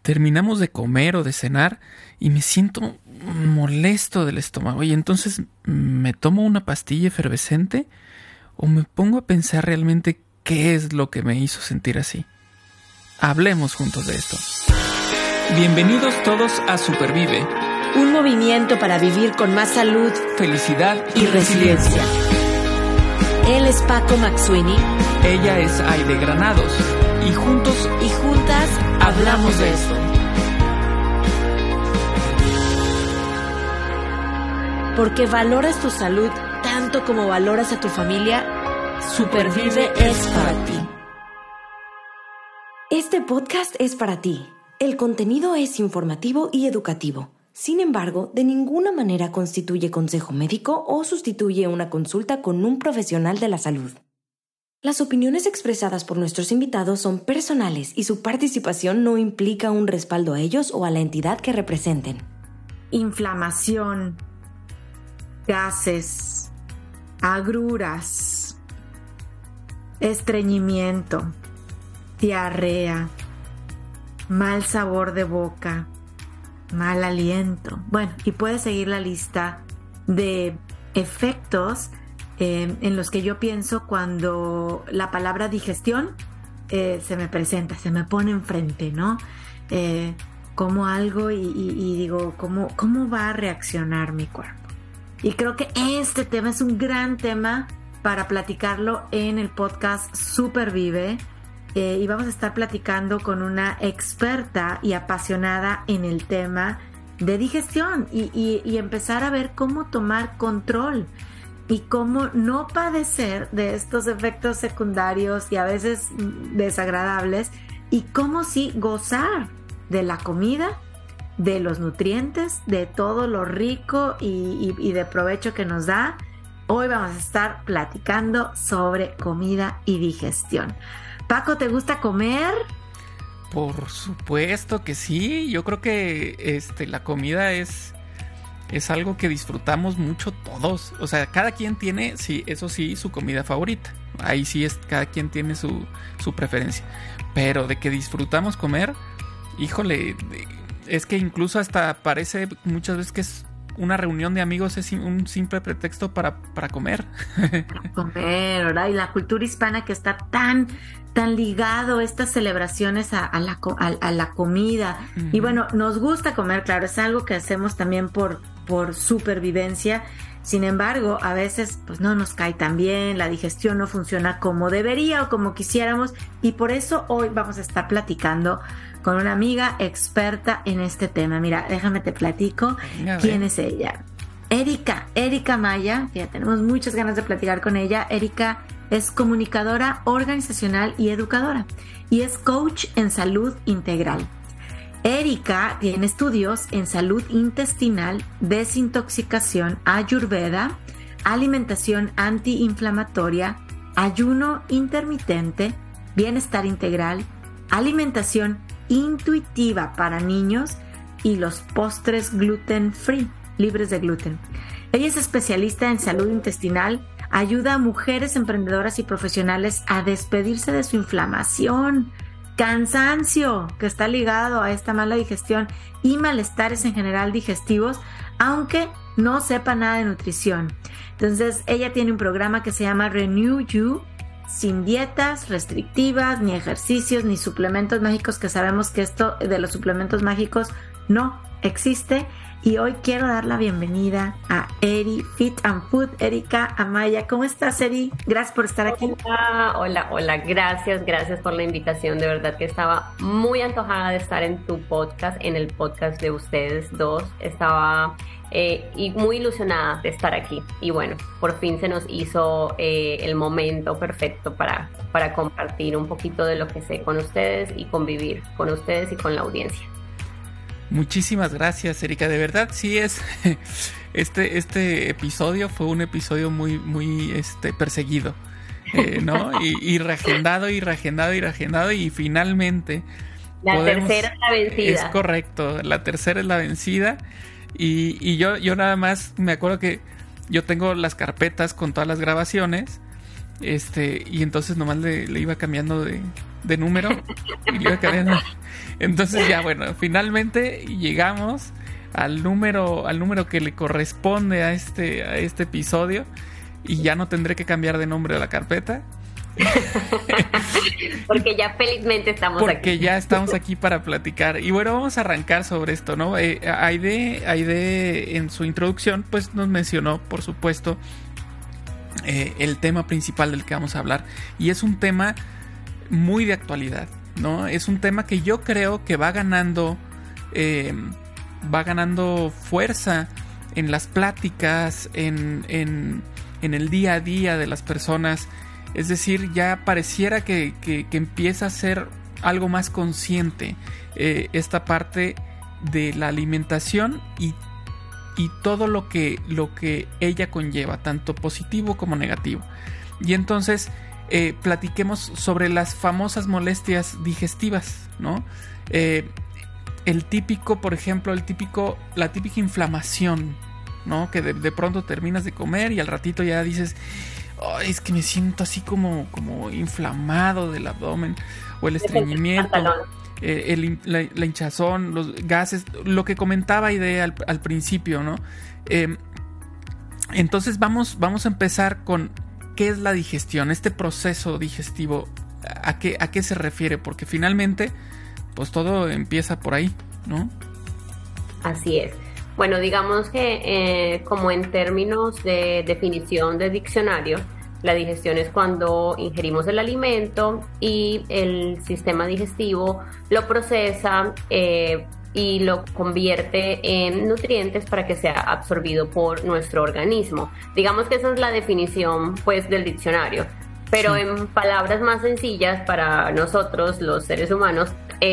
terminamos de comer o de cenar y me siento molesto del estómago. Y entonces me tomo una pastilla efervescente o me pongo a pensar realmente qué es lo que me hizo sentir así. Hablemos juntos de esto. Bienvenidos todos a Supervive. Un movimiento para vivir con más salud, felicidad y resiliencia. Él es Paco McSweeney. Ella es Aide Granados. Y juntos y juntas hablamos de esto. Porque valoras tu salud tanto como valoras a tu familia, Supervive es para ti. Este podcast es para ti. El contenido es informativo y educativo. Sin embargo, de ninguna manera constituye consejo médico o sustituye una consulta con un profesional de la salud. Las opiniones expresadas por nuestros invitados son personales y su participación no implica un respaldo a ellos o a la entidad que representen. Inflamación, gases, agruras, estreñimiento, diarrea, mal sabor de boca, mal aliento. Bueno, y puedes seguir la lista de efectos en los que yo pienso cuando la palabra digestión se me presenta, se me pone enfrente, ¿no? Como algo y digo, ¿cómo va a reaccionar mi cuerpo? Y creo que este tema es un gran tema para platicarlo en el podcast Supervive. Y vamos a estar platicando con una experta y apasionada en el tema de digestión y empezar a ver cómo tomar control y cómo no padecer de estos efectos secundarios y a veces desagradables y cómo sí gozar de la comida, de los nutrientes, de todo lo rico y de provecho que nos da. Hoy vamos a estar platicando sobre comida y digestión. Paco, ¿te gusta comer? Por supuesto que sí. Yo creo que la comida es algo que disfrutamos mucho todos. O sea, cada quien tiene, sí, eso sí, su comida favorita. Ahí sí cada quien tiene su preferencia. Pero de que disfrutamos comer, híjole, es que incluso hasta parece muchas veces que es una reunión de amigos, es un simple pretexto para comer. Comer, ¿verdad? Y la cultura hispana que está tan ligado a estas celebraciones a la comida. Uh-huh. Y bueno, nos gusta comer, claro, es algo que hacemos también por supervivencia. Sin embargo, a veces pues no nos cae tan bien, la digestión no funciona como debería o como quisiéramos, y por eso hoy vamos a estar platicando con una amiga experta en este tema. Mira, déjame te platico quién es ella. Erika Maya, que ya tenemos muchas ganas de platicar con ella. Erika es comunicadora organizacional y educadora y es coach en salud integral. Erika tiene estudios en salud intestinal, desintoxicación, ayurveda, alimentación antiinflamatoria, ayuno intermitente, bienestar integral, alimentación intuitiva para niños y los postres gluten free, libres de gluten. Ella es especialista en salud intestinal, ayuda a mujeres emprendedoras y profesionales a despedirse de su inflamación, cansancio que está ligado a esta mala digestión y malestares en general digestivos, aunque no sepa nada de nutrición. Entonces ella tiene un programa que se llama Renew You, sin dietas restrictivas, ni ejercicios, ni suplementos mágicos, que sabemos que esto de los suplementos mágicos no existe. Y hoy quiero dar la bienvenida a Eri Fit and Food. Erika Amaya, ¿cómo estás, Eri? Gracias por estar aquí. Hola, gracias por la invitación. De verdad que estaba muy antojada de estar en tu podcast, en el podcast de ustedes dos. Estaba y muy ilusionada de estar aquí. Y bueno, por fin se nos hizo el momento perfecto para compartir un poquito de lo que sé con ustedes y convivir con ustedes y con la audiencia. Muchísimas gracias, Erika. De verdad, sí es. Este episodio fue un episodio muy perseguido, ¿no? y reagendado, y finalmente. Tercera es la vencida. Es correcto, la tercera es la vencida. Y yo nada más me acuerdo que yo tengo las carpetas con todas las grabaciones. y entonces nomás le iba cambiando de número y le iba cambiando. Entonces ya bueno, finalmente llegamos al número que le corresponde a este episodio y ya no tendré que cambiar de nombre a la carpeta. Porque ya felizmente estamos aquí. Porque ya estamos aquí para platicar. Y bueno, vamos a arrancar sobre esto, ¿no? Aide en su introducción pues nos mencionó, por supuesto, el tema principal del que vamos a hablar. Y es un tema muy de actualidad, ¿no? Es un tema que yo creo que va ganando fuerza en las pláticas, en el día a día de las personas. Es decir, ya pareciera que empieza a ser algo más consciente esta parte de la alimentación y todo lo que ella conlleva, tanto positivo como negativo. Y entonces platiquemos sobre las famosas molestias digestivas, ¿no? El típico, por ejemplo, la típica inflamación, ¿no? Que de pronto terminas de comer y al ratito ya dices, ay, es que me siento así como inflamado del abdomen, o el estreñimiento, la hinchazón, los gases, lo que comentaba Aide al principio, ¿no? Entonces vamos a empezar con qué es la digestión, este proceso digestivo, a qué se refiere, porque finalmente pues todo empieza por ahí, ¿no? Así es. Bueno, digamos que como en términos de definición de diccionario, la digestión es cuando ingerimos el alimento y el sistema digestivo lo procesa y lo convierte en nutrientes para que sea absorbido por nuestro organismo. Digamos que esa es la definición pues del diccionario, pero sí, en palabras más sencillas para nosotros los seres humanos,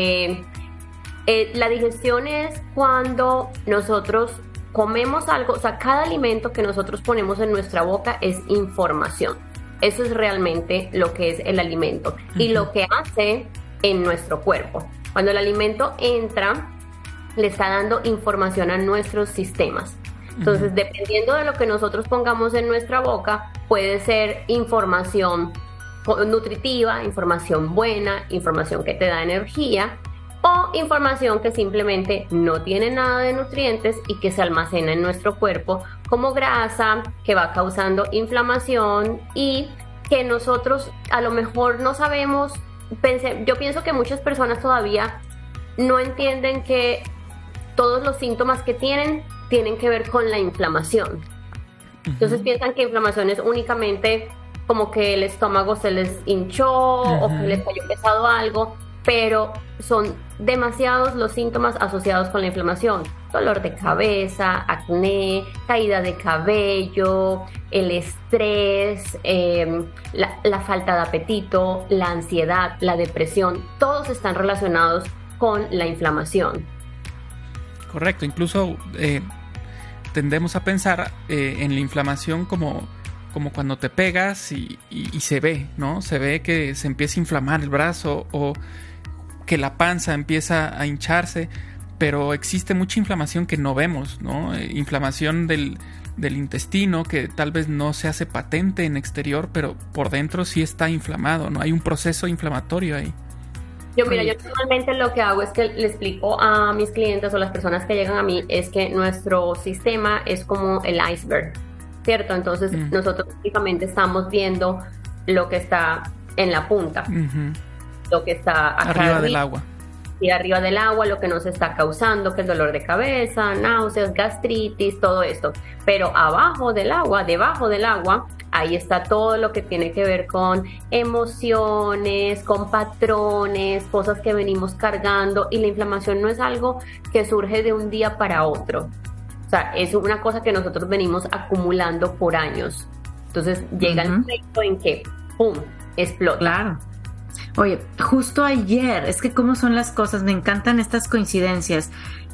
la digestión es cuando nosotros comemos algo, o sea, cada alimento que nosotros ponemos en nuestra boca es información. Eso es realmente lo que es el alimento y lo que hace en nuestro cuerpo. Cuando el alimento entra, le está dando información a nuestros sistemas. Entonces, dependiendo de lo que nosotros pongamos en nuestra boca, puede ser información nutritiva, información buena, información que te da energía, o información que simplemente no tiene nada de nutrientes y que se almacena en nuestro cuerpo como grasa, que va causando inflamación y que nosotros a lo mejor no sabemos. Yo pienso que muchas personas todavía no entienden que todos los síntomas que tienen que ver con la inflamación. Entonces piensan que inflamación es únicamente como que el estómago se les hinchó o que les cayó pesado algo, pero son demasiados los síntomas asociados con la inflamación. Dolor de cabeza, acné, caída de cabello, el estrés, la falta de apetito, la ansiedad, la depresión, todos están relacionados con la inflamación. Correcto, incluso tendemos a pensar en la inflamación como cuando te pegas y se ve, ¿no? Se ve que se empieza a inflamar el brazo o que la panza empieza a hincharse, pero existe mucha inflamación que no vemos, ¿no? Inflamación del intestino que tal vez no se hace patente en exterior, pero por dentro sí está inflamado, ¿no? Hay un proceso inflamatorio ahí. Yo normalmente lo que hago es que le explico a mis clientes o las personas que llegan a mí es que nuestro sistema es como el iceberg, ¿cierto? Entonces nosotros únicamente estamos viendo lo que está en la punta, lo que está acá arriba del agua. Y arriba del agua, lo que nos está causando, que es dolor de cabeza, náuseas, gastritis, todo esto. Pero abajo del agua, debajo del agua, ahí está todo lo que tiene que ver con emociones, con patrones, cosas que venimos cargando. Y la inflamación no es algo que surge de un día para otro. O sea, es una cosa que nosotros venimos acumulando por años. Entonces llega el momento en que, ¡pum!, explota. Claro. Oye, justo ayer, es que cómo son las cosas, me encantan estas coincidencias.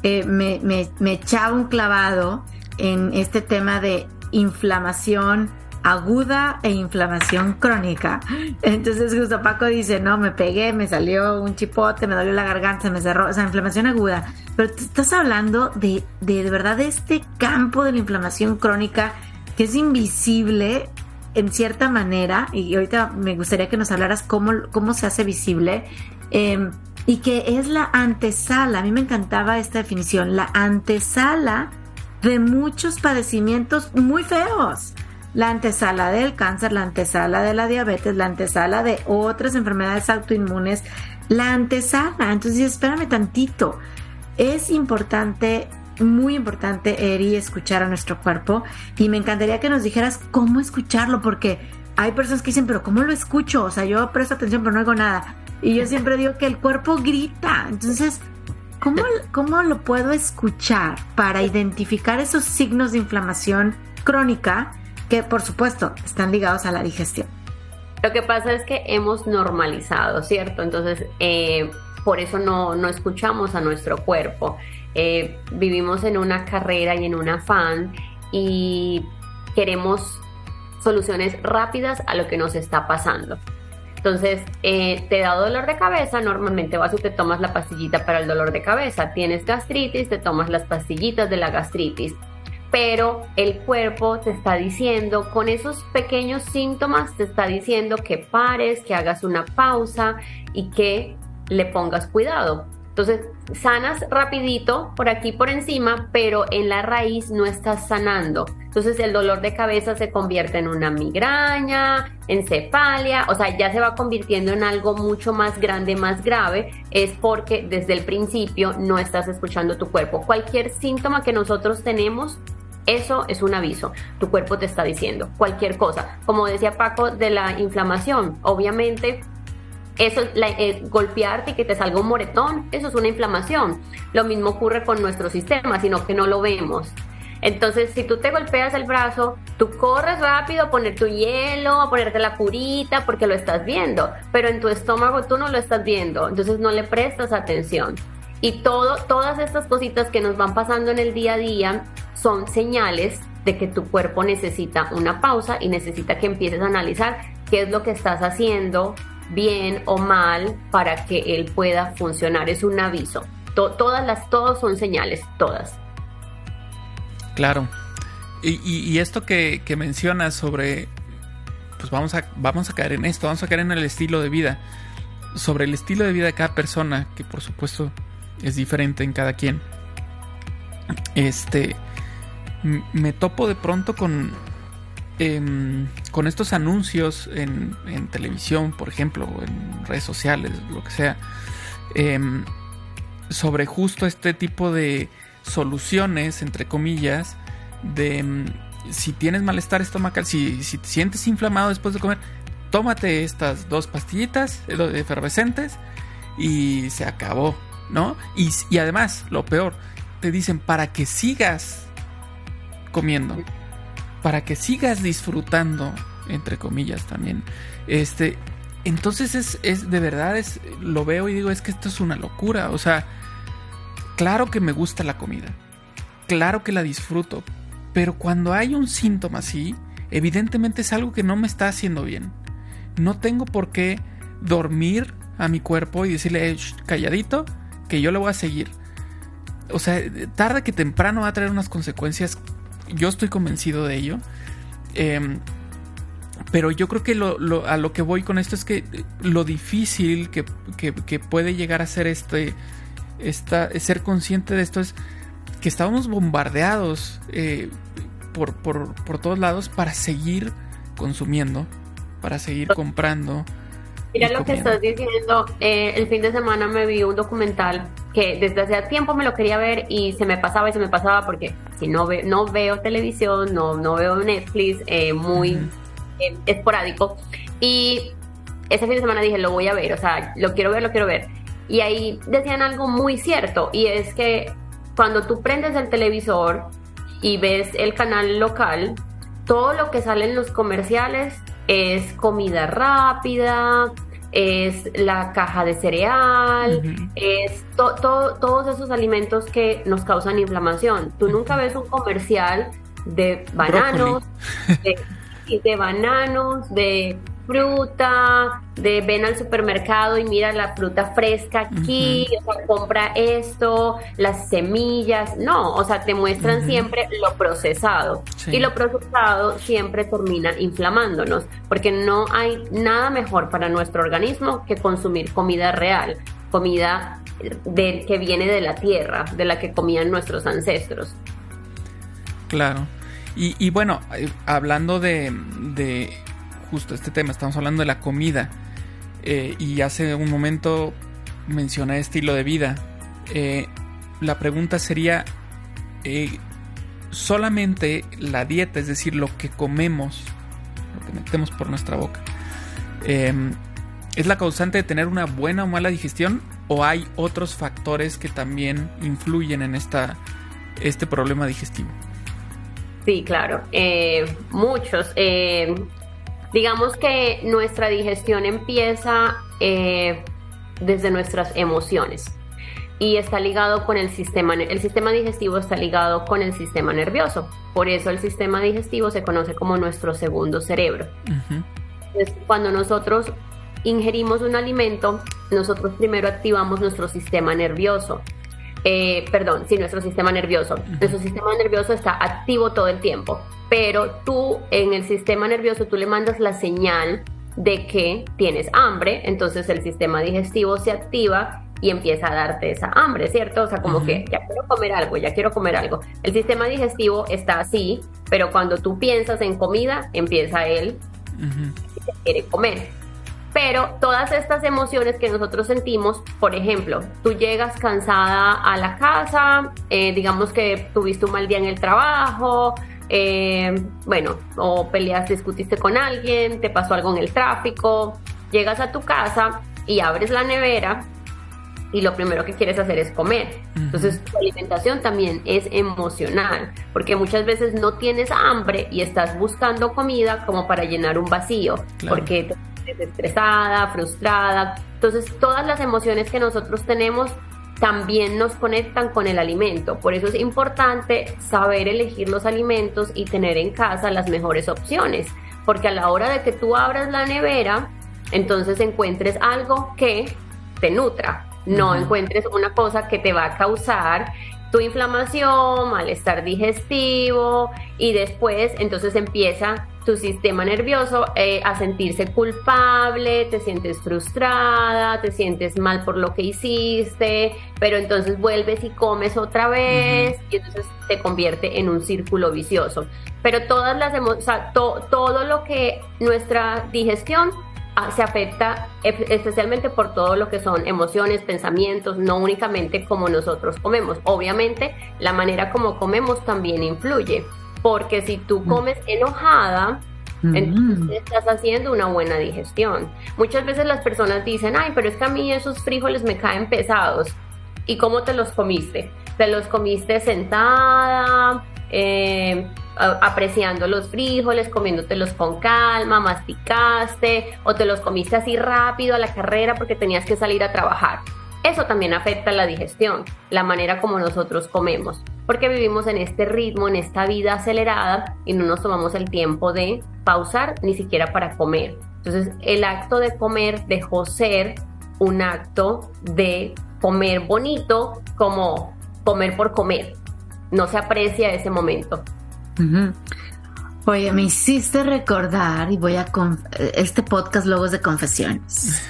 Me echaba un clavado en este tema de inflamación aguda e inflamación crónica. Entonces justo Paco dice, no, me pegué, me salió un chipote, me dolió la garganta, se me cerró, o sea, inflamación aguda. Pero te estás hablando de verdad de este campo de la inflamación crónica que es invisible en cierta manera, y ahorita me gustaría que nos hablaras cómo se hace visible, y que es la antesala, a mí me encantaba esta definición, la antesala de muchos padecimientos muy feos. La antesala del cáncer, la antesala de la diabetes, la antesala de otras enfermedades autoinmunes, la antesala. Entonces, espérame tantito. Es importante, muy importante, Eri, escuchar a nuestro cuerpo, y me encantaría que nos dijeras cómo escucharlo, porque hay personas que dicen, pero ¿cómo lo escucho? O sea, yo presto atención pero no oigo nada. Y yo siempre digo que el cuerpo grita. Entonces, ¿cómo lo puedo escuchar para identificar esos signos de inflamación crónica que, por supuesto, están ligados a la digestión? Lo que pasa es que hemos normalizado, ¿cierto? Entonces, por eso no escuchamos a nuestro cuerpo. Vivimos en una carrera y en un afán y queremos soluciones rápidas a lo que nos está pasando. Entonces, te da dolor de cabeza, normalmente vas y te tomas la pastillita para el dolor de cabeza. Tienes gastritis, te tomas las pastillitas de la gastritis. Pero el cuerpo te está diciendo, con esos pequeños síntomas, te está diciendo que pares, que hagas una pausa y que le pongas cuidado. Entonces, sanas rapidito, por aquí por encima, pero en la raíz no estás sanando. Entonces, el dolor de cabeza se convierte en una migraña, en cefalia, o sea, ya se va convirtiendo en algo mucho más grande, más grave. Es porque desde el principio no estás escuchando tu cuerpo. Cualquier síntoma que nosotros tenemos, eso es un aviso. Tu cuerpo te está diciendo cualquier cosa. Como decía Paco de la inflamación, obviamente eso es golpearte y que te salga un moretón, eso es una inflamación. Lo mismo ocurre con nuestro sistema, sino que no lo vemos. Entonces, si tú te golpeas el brazo, tú corres rápido a poner tu hielo, a ponerte la curita, porque lo estás viendo, pero en tu estómago tú no lo estás viendo, entonces no le prestas atención. Y todas estas cositas que nos van pasando en el día a día son señales de que tu cuerpo necesita una pausa y necesita que empieces a analizar qué es lo que estás haciendo bien o mal para que él pueda funcionar. Es un aviso. Todas son señales, todas. Claro. Y esto que mencionas sobre, pues vamos a caer en esto, vamos a caer en el estilo de vida. Sobre el estilo de vida de cada persona, que por supuesto es diferente en cada quien. Me topo de pronto con estos anuncios en televisión, por ejemplo, o en redes sociales, lo que sea, sobre justo este tipo de soluciones, entre comillas, de si tienes malestar estomacal, si te sientes inflamado después de comer, tómate estas 2 pastillitas efervescentes y se acabó, ¿no? Y además, lo peor, te dicen para que sigas comiendo, para que sigas disfrutando, entre comillas también. Entonces es de verdad, lo veo y digo, es que esto es una locura. O sea, claro que me gusta la comida, claro que la disfruto, pero cuando hay un síntoma así, evidentemente es algo que no me está haciendo bien. No tengo por qué dormir a mi cuerpo y decirle, calladito, que yo le voy a seguir. O sea, tarde que temprano va a traer unas consecuencias. Yo estoy convencido de ello. Pero yo creo que a lo que voy con esto es que lo difícil que puede llegar a ser ser consciente de esto es que estábamos bombardeados por todos lados para seguir consumiendo, para seguir comprando. Mira lo que estás diciendo. El fin de semana me vi un documental que desde hace tiempo me lo quería ver y se me pasaba porque si no veo televisión, no veo Netflix, muy esporádico. Y ese fin de semana dije, lo voy a ver, o sea, lo quiero ver. Y ahí decían algo muy cierto, y es que cuando tú prendes el televisor y ves el canal local, todo lo que sale en los comerciales es comida rápida, es la caja de cereal, es todos esos alimentos que nos causan inflamación. Tú nunca ves un comercial de bananos, de bananos, de fruta, de ven al supermercado y mira la fruta fresca aquí, o sea, compra esto, las semillas. No, o sea, te muestran siempre lo procesado. Sí. Y lo procesado siempre termina inflamándonos, porque no hay nada mejor para nuestro organismo que consumir comida real, comida que viene de la tierra, de la que comían nuestros ancestros. Claro. Y bueno, hablando de justo este tema, estamos hablando de la comida, y hace un momento mencioné estilo de vida. La pregunta sería, solamente la dieta, es decir, lo que comemos, lo que metemos por nuestra boca, ¿es la causante de tener una buena o mala digestión? ¿O hay otros factores que también influyen en este problema digestivo? Sí, claro, muchos. Digamos que nuestra digestión empieza desde nuestras emociones y está ligado con el sistema digestivo está ligado con el sistema nervioso. Por eso el sistema digestivo se conoce como nuestro segundo cerebro. Entonces, cuando nosotros ingerimos un alimento, nosotros primero activamos nuestro sistema nervioso. Nuestro sistema nervioso. Nuestro sistema nervioso está activo todo el tiempo, pero tú en el sistema nervioso tú le mandas la señal de que tienes hambre, entonces el sistema digestivo se activa y empieza a darte esa hambre, ¿cierto? O sea, como que ya quiero comer algo. El sistema digestivo está así, pero cuando tú piensas en comida, empieza él y te quiere comer. Pero todas estas emociones que nosotros sentimos, por ejemplo, tú llegas cansada a la casa, digamos que tuviste un mal día en el trabajo, o peleaste, discutiste con alguien, te pasó algo en el tráfico, llegas a tu casa y abres la nevera y lo primero que quieres hacer es comer. Entonces tu alimentación también es emocional, porque muchas veces no tienes hambre y estás buscando comida como para llenar un vacío, claro. Porque te sientes estresada, frustrada. Entonces todas las emociones que nosotros tenemos también nos conectan con el alimento. Por eso es importante saber elegir los alimentos y tener en casa las mejores opciones, porque a la hora de que tú abras la nevera, entonces encuentres algo que te nutra. No encuentres una cosa que te va a causar tu inflamación, malestar digestivo, y después entonces empieza tu sistema nervioso a sentirse culpable, te sientes frustrada, te sientes mal por lo que hiciste, pero entonces vuelves y comes otra vez y entonces te convierte en un círculo vicioso. Pero todas las todo lo que nuestra digestión se afecta especialmente por todo lo que son emociones, pensamientos, no únicamente como nosotros comemos. Obviamente la manera como comemos también influye, porque si tú comes enojada, entonces estás haciendo una buena digestión. Muchas veces las personas dicen, ay, pero es que a mí esos frijoles me caen pesados. ¿Y cómo te los comiste? ¿Te los comiste sentada? Apreciando los frijoles, comiéndotelos con calma, masticaste, o te los comiste así rápido a la carrera porque tenías que salir a trabajar. Eso también afecta la digestión, la manera como nosotros comemos, porque vivimos en este ritmo, en esta vida acelerada, y no nos tomamos el tiempo de pausar ni siquiera para comer. Entonces el acto de comer dejó ser un acto de comer bonito, como comer por comer. No se aprecia ese momento. Oye, me hiciste recordar, y voy a este podcast luego es de confesiones.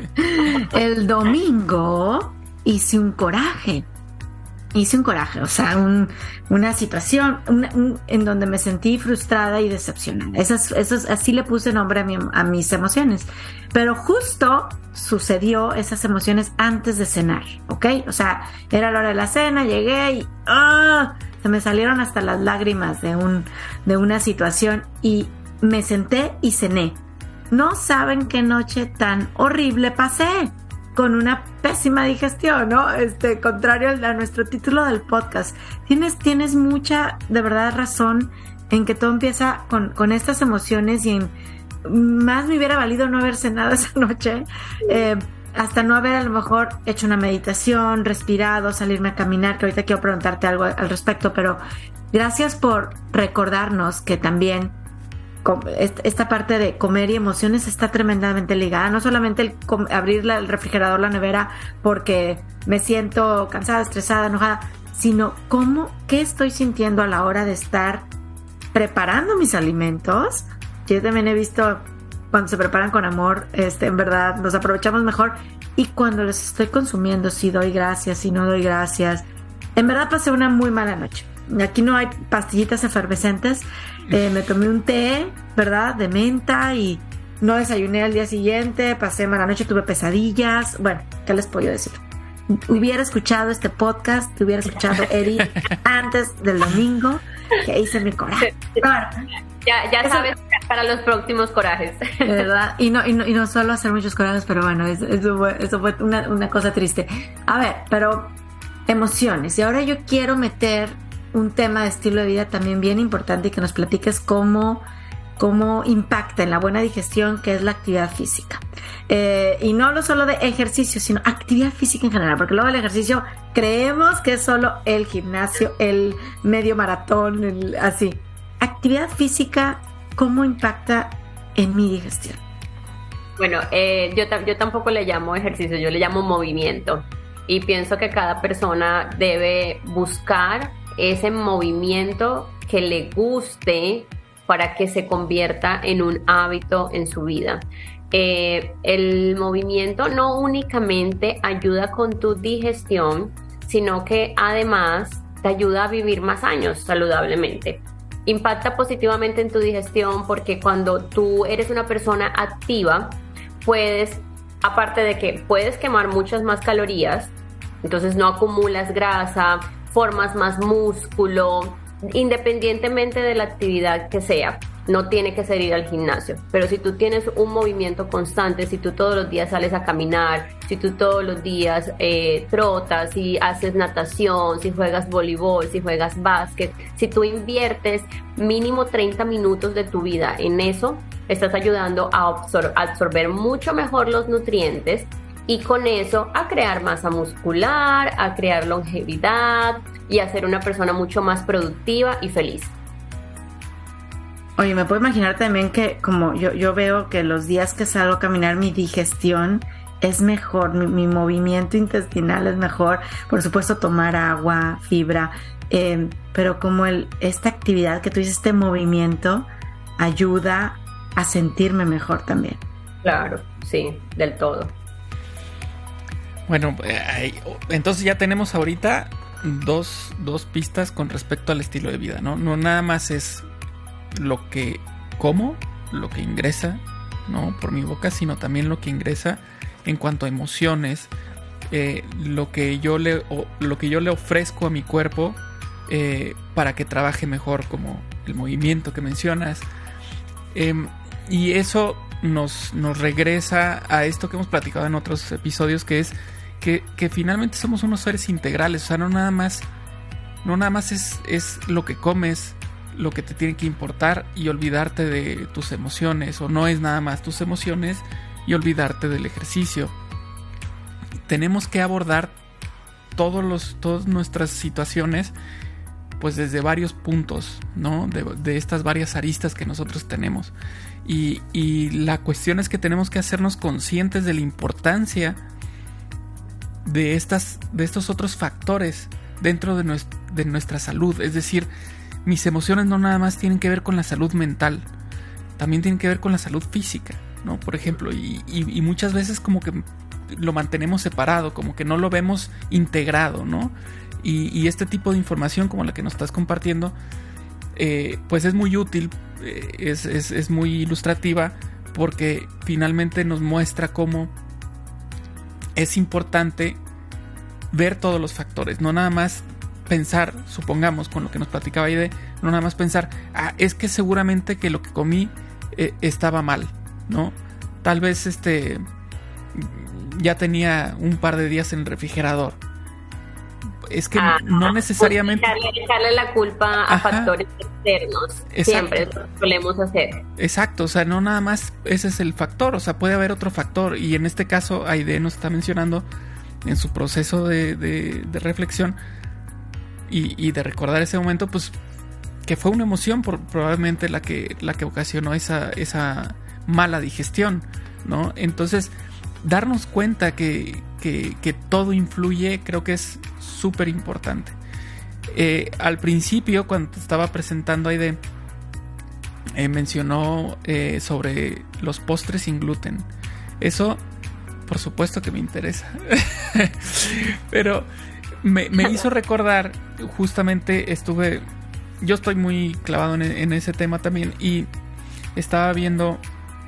El domingo hice un coraje, o sea, una situación en donde me sentí frustrada y decepcionada. Así le puse nombre a mis emociones. Pero justo sucedió esas emociones antes de cenar, ¿ok? O sea, era la hora de la cena, llegué y se me salieron hasta las lágrimas de una situación y me senté y cené. No saben qué noche tan horrible pasé, con una pésima digestión, ¿no? Contrario a nuestro título del podcast. Tienes mucha, de verdad, razón en que todo empieza con estas emociones, y más me hubiera valido no haber cenado esa noche, hasta no haber a lo mejor hecho una meditación, respirado, salirme a caminar, que ahorita quiero preguntarte algo al respecto, pero gracias por recordarnos que también esta parte de comer y emociones está tremendamente ligada. No solamente el abrir el refrigerador, la nevera, porque me siento cansada, estresada, enojada, sino qué estoy sintiendo a la hora de estar preparando mis alimentos. Yo también he visto cuando se preparan con amor, en verdad los aprovechamos mejor, y cuando los estoy consumiendo, si doy gracias, si no doy gracias. En verdad pasé una muy mala noche. Aquí no hay pastillitas efervescentes. Me tomé un té, ¿verdad?, de menta, y no desayuné al día siguiente, pasé mala noche, tuve pesadillas. Bueno, ¿qué les puedo decir? Hubiera escuchado este podcast, te hubiera escuchado, Eri, antes del domingo, que hice mi coraje. Bueno, ya sabes, para los próximos corajes. ¿Verdad? Y no solo hacer muchos corajes, pero bueno, eso fue una cosa triste. A ver, pero emociones. Y ahora yo quiero meter un tema de estilo de vida también bien importante, y que nos platiques cómo impacta en la buena digestión, que es la actividad física. Y no hablo solo de ejercicio, sino actividad física en general, porque luego el ejercicio creemos que es solo el gimnasio, el medio maratón, así. Actividad física, ¿cómo impacta en mi digestión? Bueno, yo tampoco le llamo ejercicio, yo le llamo movimiento. Y pienso que cada persona debe buscar ese movimiento que le guste para que se convierta en un hábito en su vida. El movimiento no únicamente ayuda con tu digestión, sino que además te ayuda a vivir más años saludablemente. Impacta positivamente en tu digestión porque cuando tú eres una persona activa, aparte de que puedes quemar muchas más calorías, entonces no acumulas grasa, formas más músculo, independientemente de la actividad que sea. No tiene que ser ir al gimnasio, pero si tú tienes un movimiento constante, si tú todos los días sales a caminar, si tú todos los días trotas, si haces natación, si juegas voleibol, si juegas básquet, si tú inviertes mínimo 30 minutos de tu vida en eso, estás ayudando a absorber mucho mejor los nutrientes, y con eso a crear masa muscular, a crear longevidad y a ser una persona mucho más productiva y feliz. Oye, me puedo imaginar también que como yo veo que los días que salgo a caminar, mi digestión es mejor, mi movimiento intestinal es mejor, por supuesto tomar agua, fibra, pero como esta actividad que tú dices, este movimiento ayuda a sentirme mejor también. Claro, sí, del todo. Bueno, entonces ya tenemos ahorita dos pistas con respecto al estilo de vida, ¿no? No nada más es lo que como, lo que ingresa, ¿no?, por mi boca, sino también lo que ingresa en cuanto a emociones, lo que yo le ofrezco a mi cuerpo para que trabaje mejor, como el movimiento que mencionas, y eso nos regresa a esto que hemos platicado en otros episodios, que es que finalmente somos unos seres integrales. O sea, no nada más es lo que comes lo que te tiene que importar y olvidarte de tus emociones, o no es nada más tus emociones y olvidarte del ejercicio. Tenemos que abordar todas nuestras situaciones pues desde varios puntos, ¿no? De estas varias aristas que nosotros tenemos, y la cuestión es que tenemos que hacernos conscientes de la importancia de estos otros factores dentro de nuestra salud. Es decir, mis emociones no nada más tienen que ver con la salud mental, también tienen que ver con la salud física, ¿no? Por ejemplo, y muchas veces como que lo mantenemos separado, como que no lo vemos integrado, ¿no? Y este tipo de información como la que nos estás compartiendo, pues es muy útil, es muy ilustrativa, porque finalmente nos muestra cómo es importante ver todos los factores, no nada más pensar, supongamos, con lo que nos platicaba Aide, no nada más pensar, es que seguramente que lo que comí estaba mal, ¿no? Tal vez ya tenía un par de días en el refrigerador. Es que no necesariamente echarle la culpa a factores externos. Exacto. Siempre lo solemos hacer. Exacto, o sea, no nada más ese es el factor, o sea, puede haber otro factor, y en este caso Aide nos está mencionando en su proceso de reflexión y de recordar ese momento, pues fue una emoción probablemente la que ocasionó esa mala digestión, ¿no? Entonces, darnos cuenta que todo influye, creo que es súper importante. Al principio, cuando te estaba presentando, Aide, mencionó sobre los postres sin gluten. Eso, por supuesto que me interesa. Pero me hizo recordar, justamente yo estoy muy clavado en ese tema también, y estaba viendo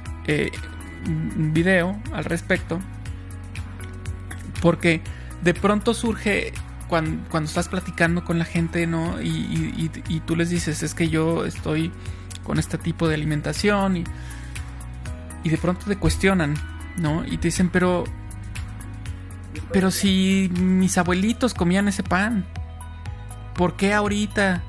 un video al respecto, porque de pronto surge cuando estás platicando con la gente, ¿no? Y tú les dices, es que yo estoy con este tipo de alimentación, y de pronto te cuestionan, ¿no? Y te dicen, pero si mis abuelitos comían ese pan, ¿por qué ahorita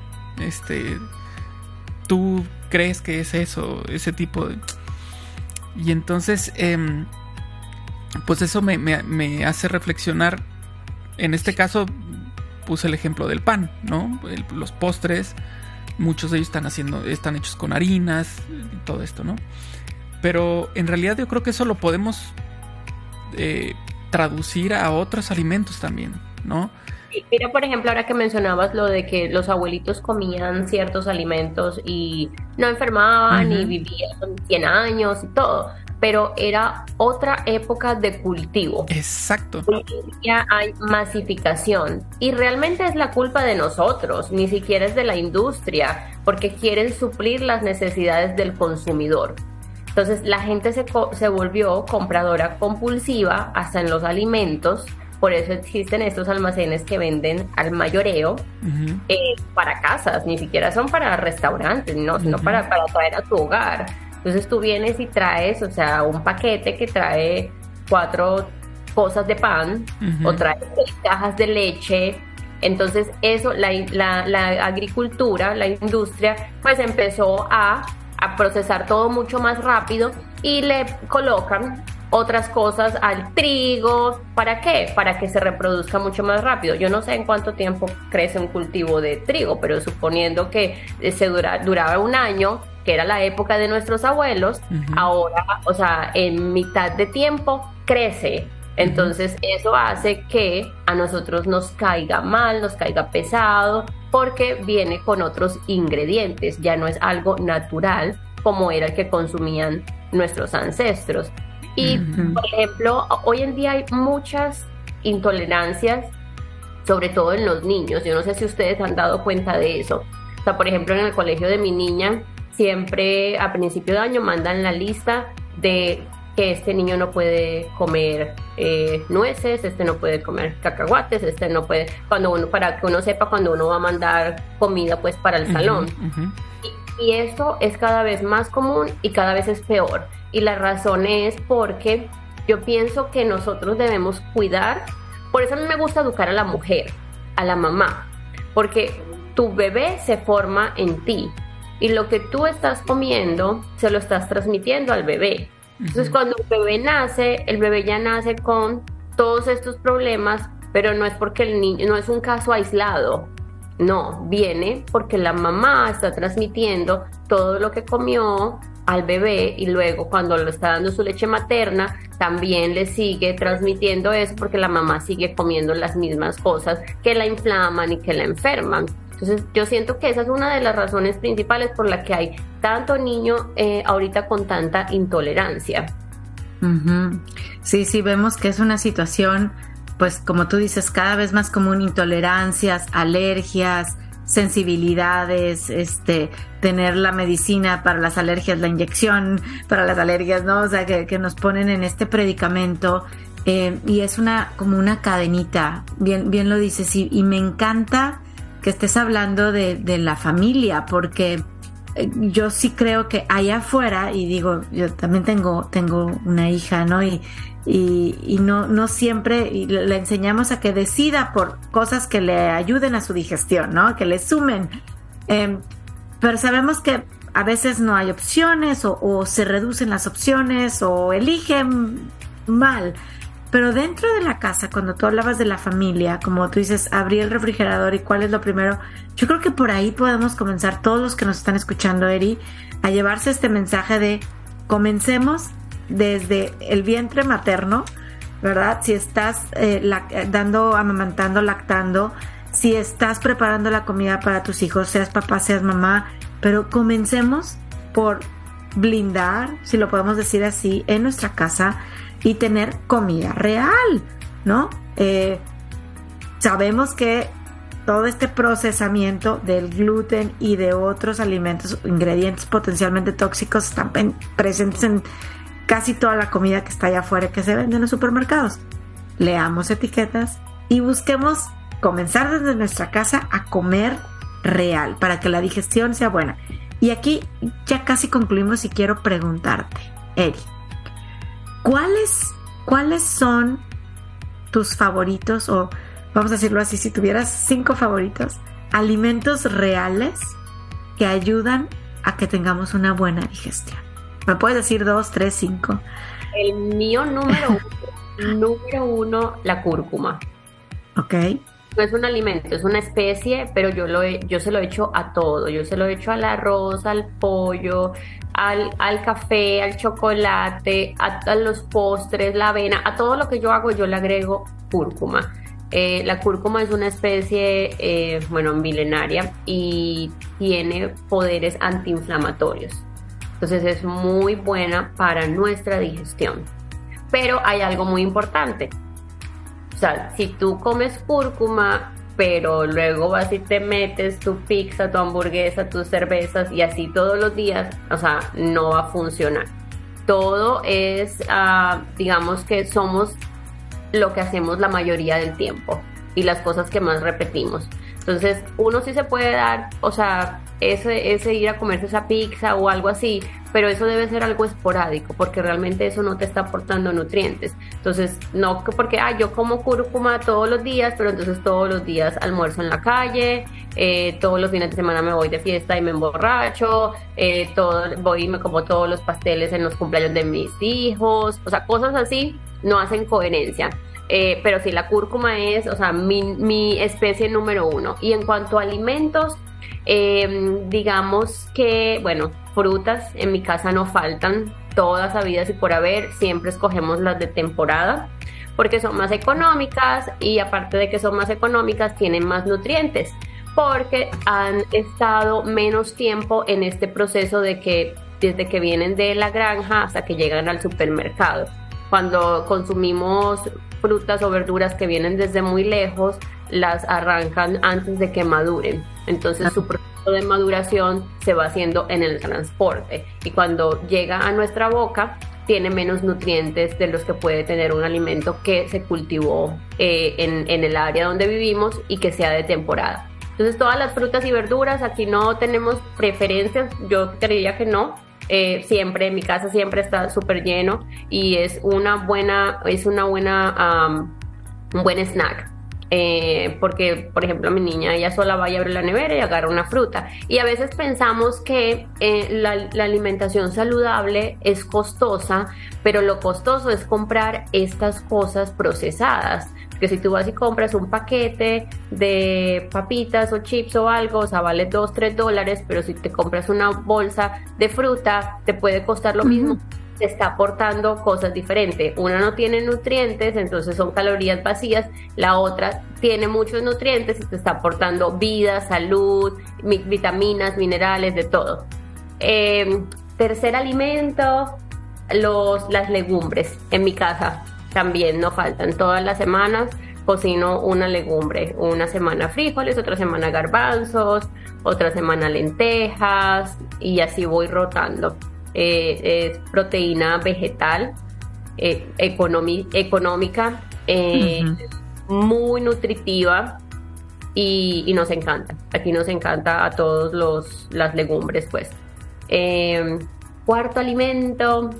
tú crees que es eso, ese tipo de...? Y entonces pues eso me hace reflexionar. En este caso puse el ejemplo del pan, ¿no? Los postres, muchos de ellos están hechos con harinas y todo esto, ¿no? Pero en realidad yo creo que eso lo podemos traducir a otros alimentos también, ¿no? Mira, por ejemplo, ahora que mencionabas lo de que los abuelitos comían ciertos alimentos y no enfermaban y vivían 100 años y todo, pero era otra época de cultivo. Exacto. Hoy en día hay masificación y realmente es la culpa de nosotros, ni siquiera es de la industria, porque quieren suplir las necesidades del consumidor. Entonces la gente se volvió compradora compulsiva hasta en los alimentos. Por eso existen estos almacenes que venden al mayoreo para casas, ni siquiera son para restaurantes, ¿no? Sino para traer a tu hogar. Entonces tú vienes y traes, o sea, un paquete que trae 4 cosas de pan o trae 6 cajas de leche. Entonces eso, la agricultura, la industria, pues empezó a procesar todo mucho más rápido y le colocan otras cosas al trigo. ¿Para qué? Para que se reproduzca mucho más rápido. Yo no sé en cuánto tiempo crece un cultivo de trigo, pero suponiendo que duraba 1 año, que era la época de nuestros abuelos, ahora, o sea, en mitad de tiempo crece. Entonces eso hace que a nosotros nos caiga mal, nos caiga pesado, porque viene con otros ingredientes, ya no es algo natural como era el que consumían nuestros ancestros. Y, por ejemplo, hoy en día hay muchas intolerancias, sobre todo en los niños. Yo no sé si ustedes han dado cuenta de eso. O sea, por ejemplo, en el colegio de mi niña, siempre a principio de año mandan la lista de que este niño no puede comer nueces, este no puede comer cacahuates, este no puede, para que uno sepa cuando uno va a mandar comida pues para el salón. Y esto es cada vez más común y cada vez es peor. Y la razón es porque yo pienso que nosotros debemos cuidar. Por eso a mí me gusta educar a la mujer, a la mamá, porque tu bebé se forma en ti y lo que tú estás comiendo se lo estás transmitiendo al bebé. Entonces cuando el bebé ya nace con todos estos problemas, pero no es porque el niño, no es un caso aislado. No, viene porque la mamá está transmitiendo todo lo que comió al bebé y luego cuando le está dando su leche materna también le sigue transmitiendo eso porque la mamá sigue comiendo las mismas cosas que la inflaman y que la enferman. Entonces yo siento que esa es una de las razones principales por la que hay tanto niño ahorita con tanta intolerancia. Sí, vemos que es una situación, pues como tú dices, cada vez más común: intolerancias, alergias, sensibilidades, tener la medicina para las alergias, la inyección para las alergias, ¿no? O sea, que nos ponen en este predicamento, y es como una cadenita, bien lo dices, y me encanta que estés hablando de la familia, porque yo sí creo que allá afuera, y digo, yo también tengo una hija, ¿no? Y no siempre le enseñamos a que decida por cosas que le ayuden a su digestión, ¿no? Que le sumen. Pero sabemos que a veces no hay opciones o se reducen las opciones o eligen mal. Pero dentro de la casa, cuando tú hablabas de la familia, como tú dices, abrir el refrigerador y cuál es lo primero, yo creo que por ahí podemos comenzar, todos los que nos están escuchando, Eri, a llevarse este mensaje de comencemos desde el vientre materno, ¿verdad? Si estás amamantando, lactando, si estás preparando la comida para tus hijos, seas papá, seas mamá, pero comencemos por blindar, si lo podemos decir así, en nuestra casa y tener comida real, ¿no? Sabemos que todo este procesamiento del gluten y de otros alimentos, ingredientes potencialmente tóxicos, están presentes en casi toda la comida que está allá afuera que se vende en los supermercados. Leamos etiquetas y busquemos comenzar desde nuestra casa a comer real para que la digestión sea buena. Y aquí ya casi concluimos y quiero preguntarte, Eri, ¿cuáles son tus favoritos, o vamos a decirlo así, si tuvieras 5 favoritos, alimentos reales que ayudan a que tengamos una buena digestión? ¿Me puedes decir 2, 3, 5? El mío número uno, la cúrcuma. Ok. No es un alimento, es una especie, pero yo se lo echo a todo. Yo se lo echo al arroz, al pollo, al café, al chocolate, a los postres, la avena, a todo lo que yo hago yo le agrego cúrcuma. La cúrcuma es una especie, milenaria, y tiene poderes antiinflamatorios. Entonces es muy buena para nuestra digestión. Pero hay algo muy importante. O sea, si tú comes cúrcuma, pero luego vas y te metes tu pizza, tu hamburguesa, tus cervezas y así todos los días, o sea, no va a funcionar. Todo es, digamos que somos lo que hacemos la mayoría del tiempo y las cosas que más repetimos. Entonces, uno sí se puede dar, o sea, ese ir a comerse esa pizza o algo así, pero eso debe ser algo esporádico, porque realmente eso no te está aportando nutrientes. Entonces, no porque yo como cúrcuma todos los días, pero entonces todos los días almuerzo en la calle, todos los fines de semana me voy de fiesta y me emborracho, voy y me como todos los pasteles en los cumpleaños de mis hijos, o sea, cosas así no hacen coherencia. Pero sí, la cúrcuma es, o sea, mi especie número 1. Y en cuanto a alimentos, digamos que, bueno, frutas en mi casa no faltan, todas habidas y por haber. Siempre escogemos las de temporada porque son más económicas, y aparte de que son más económicas, tienen más nutrientes porque han estado menos tiempo en este proceso desde que vienen de la granja hasta que llegan al supermercado. Cuando consumimos frutas o verduras que vienen desde muy lejos, las arrancan antes de que maduren. Entonces su proceso de maduración se va haciendo en el transporte, y cuando llega a nuestra boca tiene menos nutrientes de los que puede tener un alimento que se cultivó en el área donde vivimos y que sea de temporada. Entonces todas las frutas y verduras, aquí no tenemos preferencias, yo creería que no. Siempre en mi casa siempre está súper lleno y es un buen snack, porque por ejemplo mi niña, ella sola va y abre la nevera y agarra una fruta, y a veces pensamos que la alimentación saludable es costosa, pero lo costoso es comprar estas cosas procesadas. Que si tú vas y compras un paquete de papitas o chips o algo, o sea, vale $2-3, pero si te compras una bolsa de fruta, te puede costar lo mismo. Te está aportando cosas diferentes. Una no tiene nutrientes, entonces son calorías vacías. La otra tiene muchos nutrientes y te está aportando vida, salud, vitaminas, minerales, de todo. Tercer alimento, las legumbres. En mi casa también no faltan. Todas las semanas cocino una legumbre. Una semana frijoles, otra semana garbanzos, otra semana lentejas, y así voy rotando. Es proteína vegetal, económica, muy nutritiva, y nos encanta. Aquí nos encanta a todos las legumbres, pues. Cuarto alimento,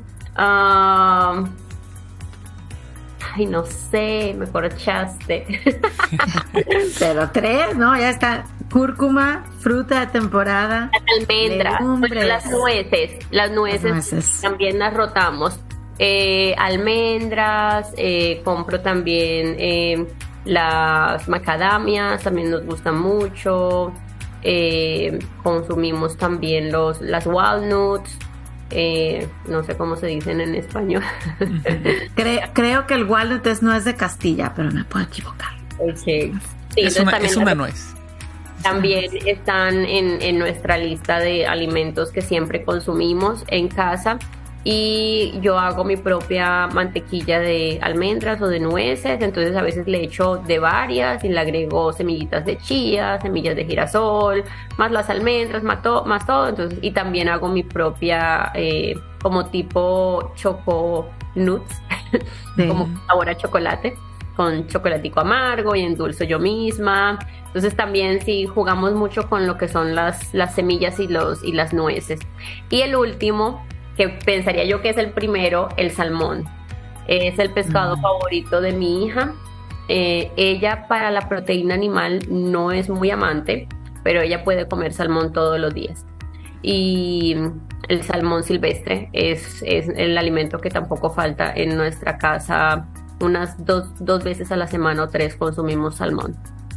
ay, no sé, me corchaste. Pero 3, ¿no? Ya está. Cúrcuma, fruta de temporada. Las almendras, bueno, las nueces también las rotamos. Almendras, compro también las macadamias, también nos gustan mucho. Consumimos también las walnuts. No sé cómo se dicen en español. Creo que el walnut no es de Castilla, pero me puedo equivocar. Okay. Sí, es una nuez. También están en nuestra lista de alimentos que siempre consumimos en casa. Y yo hago mi propia mantequilla de almendras o de nueces, entonces a veces le echo de varias y le agrego semillitas de chía, semillas de girasol, más las almendras, más todo. Entonces, y también hago mi propia como tipo choco nuts, como sabor a chocolate, con chocolatico amargo y endulzo yo misma. Entonces también sí jugamos mucho con lo que son las semillas y las nueces. Y el último, que pensaría yo que es el primero, el salmón. Es el pescado favorito de mi hija. Ella para la proteína animal no es muy amante, pero ella puede comer salmón todos los días. Y el salmón silvestre es el alimento que tampoco falta en nuestra casa. Unas dos veces a la semana o 3 consumimos salmón.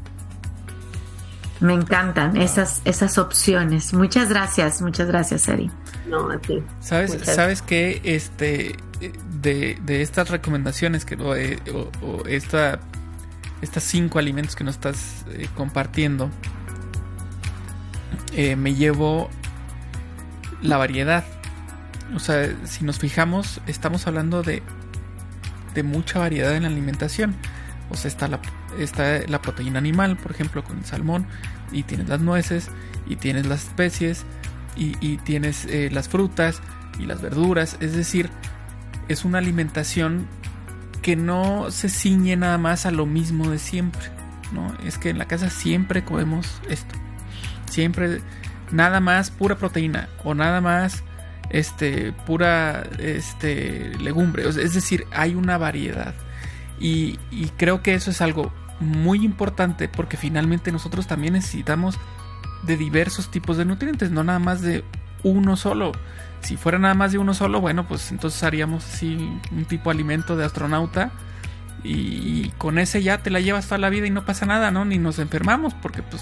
Me encantan esas opciones. Muchas gracias, Eri. No, aquí. ¿Sabes qué? De estas recomendaciones estas 5 alimentos que nos estás compartiendo, me llevo la variedad. O sea, si nos fijamos, estamos hablando de mucha variedad en la alimentación. O sea, está la proteína animal, por ejemplo, con el salmón, y tienes las nueces, y tienes las especies, y tienes las frutas y las verduras. Es decir, es una alimentación que no se ciñe nada más a lo mismo de siempre, ¿no? Es que en la casa siempre comemos esto, siempre nada más pura proteína, o nada más pura legumbre. Es decir, hay una variedad, y creo que eso es algo muy importante, porque finalmente nosotros también necesitamos de diversos tipos de nutrientes, no nada más de uno solo. Si fuera nada más de uno solo, bueno, pues entonces haríamos así un tipo de alimento de astronauta, y con ese ya te la llevas toda la vida y no pasa nada, ¿no? Ni nos enfermamos, porque pues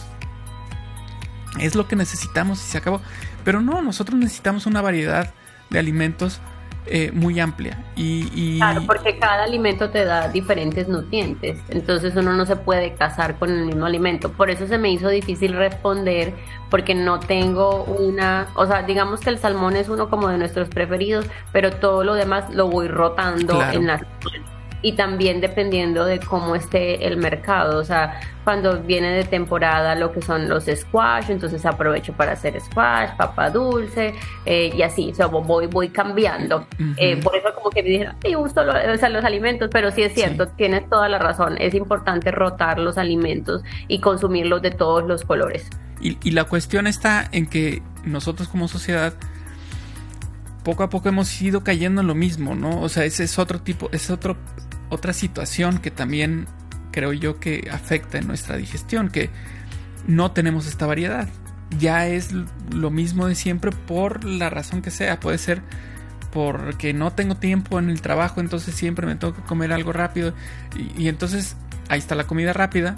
es lo que necesitamos y se acabó. Pero no, nosotros necesitamos una variedad de alimentos muy amplia. Claro, porque cada alimento te da diferentes nutrientes, entonces uno no se puede casar con el mismo alimento. Por eso se me hizo difícil responder, porque no tengo o sea, digamos que el salmón es uno como de nuestros preferidos, pero todo lo demás lo voy rotando, claro, en las... Y también dependiendo de cómo esté el mercado. O sea, cuando viene de temporada lo que son los squash, entonces aprovecho para hacer squash, papa dulce, y así. O sea, voy cambiando. Por eso como que me dijeron, me gustan los alimentos, pero sí es cierto, sí, tienes toda la razón. Es importante rotar los alimentos y consumirlos de todos los colores. Y la cuestión está en que nosotros como sociedad poco a poco hemos ido cayendo en lo mismo, ¿no? O sea, ese es otra situación que también creo yo que afecta en nuestra digestión, que no tenemos esta variedad. Ya es lo mismo de siempre, por la razón que sea. Puede ser porque no tengo tiempo en el trabajo, entonces siempre me tengo que comer algo rápido, y entonces ahí está la comida rápida,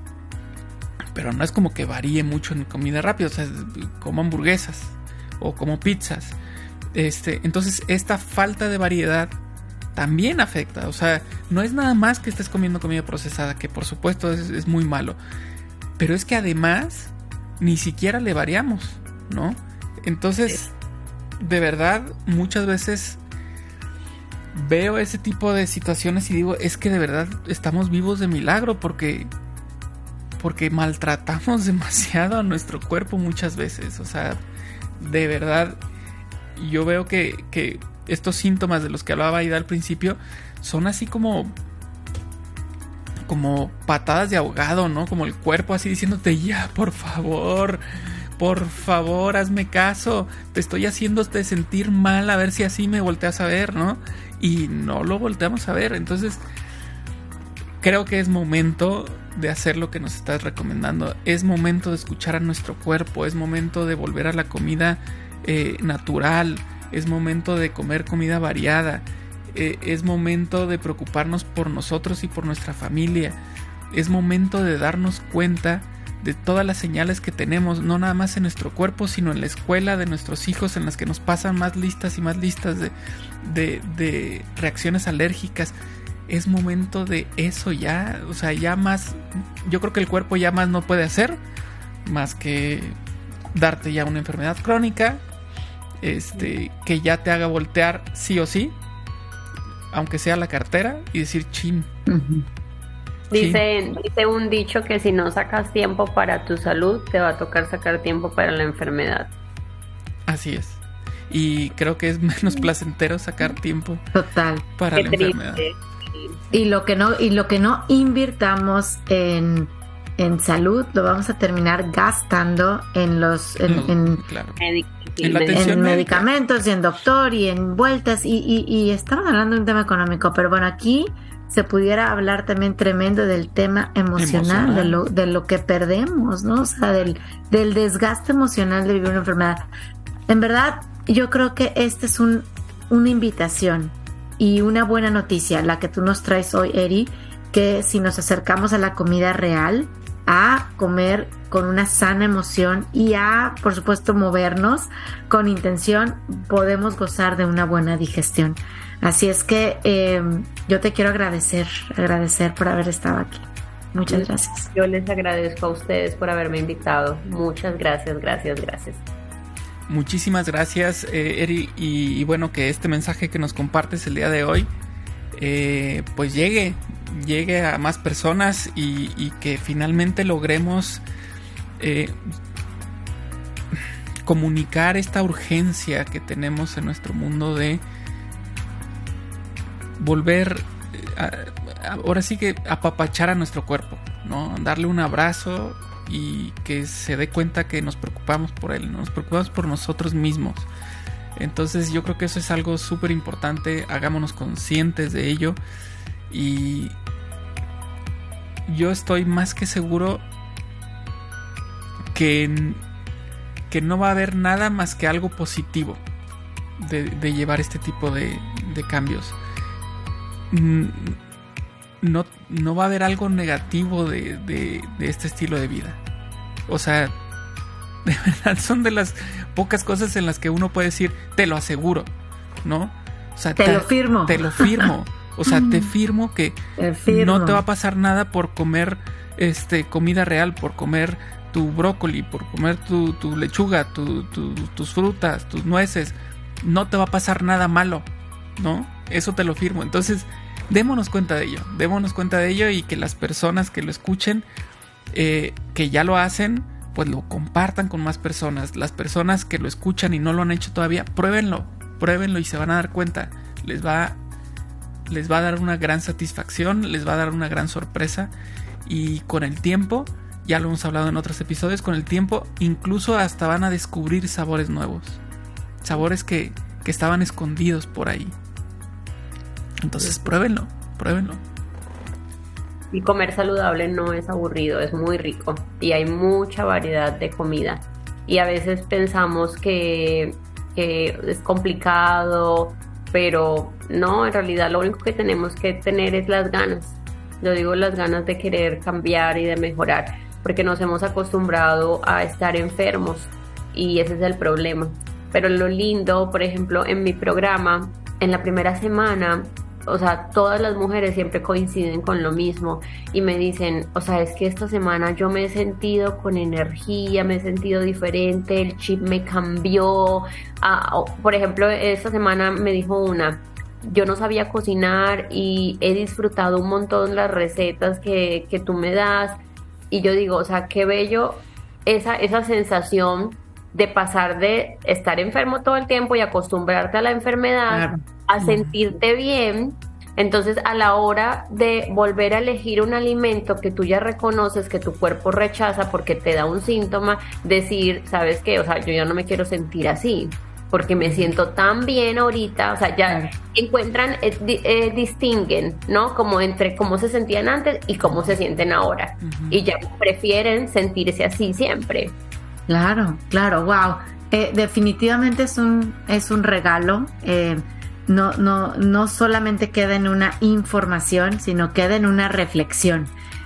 pero no es como que varíe mucho en comida rápida. O sea, como hamburguesas o como pizzas. Entonces esta falta de variedad también afecta. O sea, no es nada más que estés comiendo comida procesada, que por supuesto es muy malo, pero es que además ni siquiera le variamos, ¿no? Entonces, de verdad, muchas veces veo ese tipo de situaciones y digo, es que de verdad estamos vivos de milagro, porque maltratamos demasiado a nuestro cuerpo muchas veces. O sea, de verdad, yo veo que estos síntomas de los que hablaba Aida al principio son así como patadas de ahogado, ¿no? Como el cuerpo así diciéndote, ya, por favor, hazme caso, te estoy haciéndote sentir mal, a ver si así me volteas a ver, ¿no? Y no lo volteamos a ver. Entonces creo que es momento de hacer lo que nos estás recomendando. Es momento de escuchar a nuestro cuerpo, es momento de volver a la comida natural, es momento de comer comida variada. es momento de preocuparnos por nosotros y por nuestra familia. Es momento de darnos cuenta de todas las señales que tenemos, no nada más en nuestro cuerpo, sino en la escuela de nuestros hijos, en las que nos pasan más listas y más listas de reacciones alérgicas. Es momento de eso ya, o sea, ya más, yo creo que el cuerpo ya más no puede hacer, más que darte ya una enfermedad crónica, que ya te haga voltear sí o sí, aunque sea la cartera, y decir chin. Uh-huh. Dice un dicho que si no sacas tiempo para tu salud, te va a tocar sacar tiempo para la enfermedad. Así es. Y creo que es menos placentero sacar tiempo total para la enfermedad. Y lo que no invirtamos en salud, lo vamos a terminar gastando en medicamentos y en doctor y en vueltas. Y estamos hablando de un tema económico, pero bueno, aquí se pudiera hablar también tremendo del tema emocional. De lo que perdemos, ¿no? O sea, del desgaste emocional de vivir una enfermedad. En verdad, yo creo que esta es una invitación y una buena noticia, la que tú nos traes hoy, Eri, que si nos acercamos a la comida real, a comer con una sana emoción y a, por supuesto, movernos con intención, podemos gozar de una buena digestión. Así es que yo te quiero agradecer por haber estado aquí. Muchas gracias. Yo les agradezco a ustedes por haberme invitado. Muchas gracias. Muchísimas gracias, Eri, y bueno, que este mensaje que nos compartes el día de hoy pues llegue a más personas y que finalmente logremos comunicar esta urgencia que tenemos en nuestro mundo de volver ahora sí que apapachar a nuestro cuerpo, ¿no? Darle un abrazo y que se dé cuenta que nos preocupamos por él, nos preocupamos por nosotros mismos. Entonces yo creo que eso es algo súper importante, hagámonos conscientes de ello, y yo estoy más que seguro que no va a haber nada más que algo positivo de llevar este tipo de cambios. No va a haber algo negativo de este estilo de vida. O sea, de verdad son de las pocas cosas en las que uno puede decir, te lo aseguro, ¿no? O sea, te lo firmo. O sea, te firmo que no te va a pasar nada por comer comida real, por comer tu brócoli, por comer tu lechuga, tus frutas, tus nueces. No te va a pasar nada malo, ¿no? Eso te lo firmo. Entonces, démonos cuenta de ello y que las personas que lo escuchen, que ya lo hacen, pues lo compartan con más personas. Las personas que lo escuchan y no lo han hecho todavía, pruébenlo y se van a dar cuenta. Les va a dar una gran satisfacción, les va a dar una gran sorpresa, y con el tiempo, ya lo hemos hablado en otros episodios, con el tiempo incluso hasta van a descubrir sabores nuevos, sabores que estaban escondidos por ahí. Entonces pruébenlo. Y comer saludable no es aburrido, es muy rico y hay mucha variedad de comida, y a veces pensamos que es complicado, pero no, en realidad lo único que tenemos que tener es las ganas. Yo digo las ganas de querer cambiar y de mejorar, porque nos hemos acostumbrado a estar enfermos y ese es el problema. Pero lo lindo, por ejemplo, en mi programa, en la primera semana, o sea, todas las mujeres siempre coinciden con lo mismo y me dicen, o sea, es que esta semana yo me he sentido con energía, me he sentido diferente, el chip me cambió. Por ejemplo, esta semana me dijo una, yo no sabía cocinar y he disfrutado un montón las recetas que tú me das, y yo digo, o sea, qué bello esa sensación de pasar de estar enfermo todo el tiempo y acostumbrarte a la enfermedad, a sentirte bien. Entonces, a la hora de volver a elegir un alimento que tú ya reconoces que tu cuerpo rechaza porque te da un síntoma, decir, ¿sabes qué? O sea, yo ya no me quiero sentir así porque me siento tan bien ahorita. O sea, ya encuentran, distinguen, ¿no? Como entre cómo se sentían antes y cómo se sienten ahora. Y ya prefieren sentirse así siempre. Claro, wow. Definitivamente es un regalo. no solamente queda en una información, sino queda en una reflexión.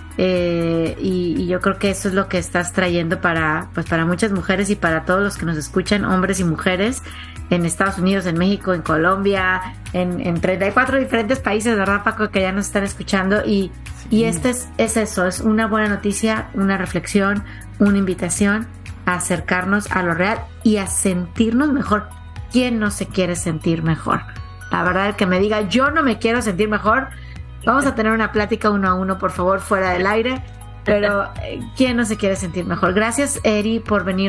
Y yo creo que eso es lo que estás trayendo para muchas mujeres y para todos los que nos escuchan, hombres y mujeres, en Estados Unidos, en México, en Colombia, en 34 diferentes países, ¿verdad, Paco? Que ya nos están escuchando. Y este es eso, es una buena noticia, una reflexión, una invitación a acercarnos a lo real y a sentirnos mejor. ¿Quién no se quiere sentir mejor? La verdad, el que me diga, yo no me quiero sentir mejor, vamos a tener una plática 1 a 1, por favor, fuera del aire. Pero ¿quién no se quiere sentir mejor? Gracias, Eri, por venir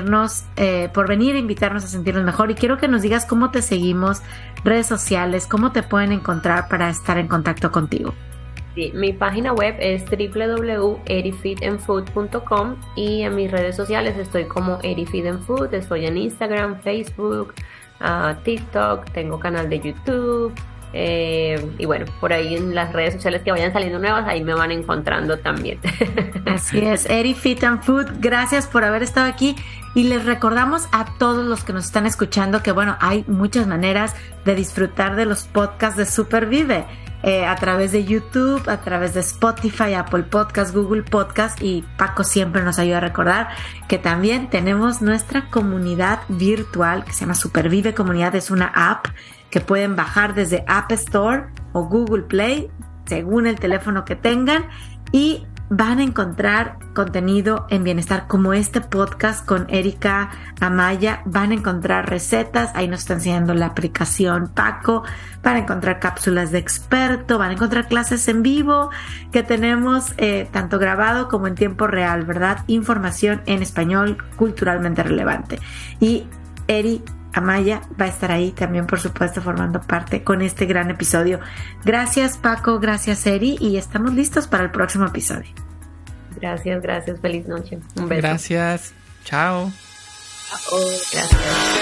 a invitarnos a sentirnos mejor. Y quiero que nos digas cómo te seguimos, redes sociales, cómo te pueden encontrar para estar en contacto contigo. Sí, mi página web es www.erifitandfood.com y en mis redes sociales estoy como erifitandfood. Estoy en Instagram, Facebook, TikTok, tengo canal de YouTube. Y bueno, por ahí en las redes sociales que vayan saliendo nuevas, ahí me van encontrando también. Así es, Eri Fit and Food, gracias por haber estado aquí y les recordamos a todos los que nos están escuchando que bueno, hay muchas maneras de disfrutar de los podcasts de Supervive, a través de YouTube, a través de Spotify, Apple Podcast, Google Podcast, y Paco siempre nos ayuda a recordar que también tenemos nuestra comunidad virtual que se llama Supervive Comunidad. Es una app que pueden bajar desde App Store o Google Play, según el teléfono que tengan, y van a encontrar contenido en bienestar como este podcast con Erika Amaya. Van a encontrar recetas, ahí nos está enseñando la aplicación Paco, van a encontrar cápsulas de experto, van a encontrar clases en vivo que tenemos tanto grabado como en tiempo real, ¿verdad? Información en español culturalmente relevante. Y Eri Amaya va a estar ahí también, por supuesto, formando parte con este gran episodio. Gracias, Paco, gracias, Eri, y estamos listos para el próximo episodio. Gracias, feliz noche. Un beso. Gracias, chao. Chao, gracias.